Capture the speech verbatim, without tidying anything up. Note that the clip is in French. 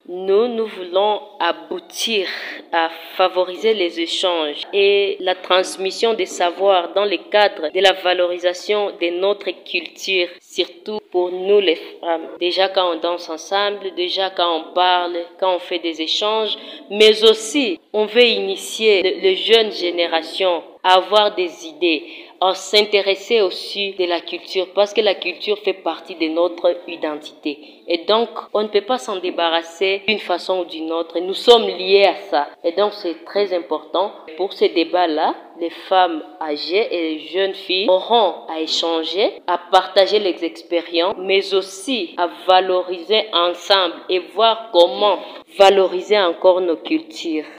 Nous, nous voulons aboutir à favoriser les échanges et la transmission des savoirs dans le cadre de la valorisation de notre culture, surtout pour nous les femmes. Déjà quand on danse ensemble, déjà quand on parle, quand on fait des échanges, mais aussi on veut initier les jeunes générations à avoir des idées, à s'intéresser aussi de la culture, parce que la culture fait partie de notre identité. Et donc, on ne peut pas s'en débarrasser d'une façon ou d'une autre. Nous sommes liés à ça. Et donc, c'est très important. Pour ce débat-là, les femmes âgées et les jeunes filles auront à échanger, à partager les expériences, mais aussi à valoriser ensemble et voir comment valoriser encore nos cultures.